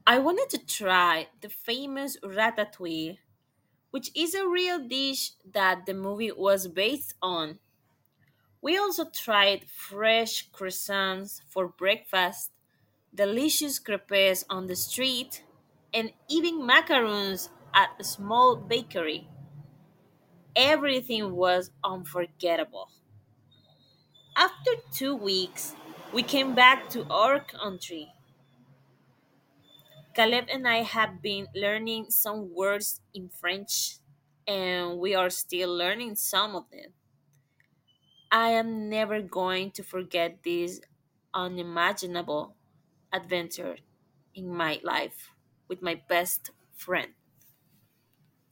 I wanted to try the famous ratatouille, which is a real dish that the movie was based on. We also tried fresh croissants for breakfast, delicious crepes on the street, and even macaroons at a small bakery. Everything was unforgettable. After 2 weeks, we came back to our country. Caleb and I have been learning some words in French, and we are still learning some of them. I am never going to forget this unimaginable adventure in my life with my best friend.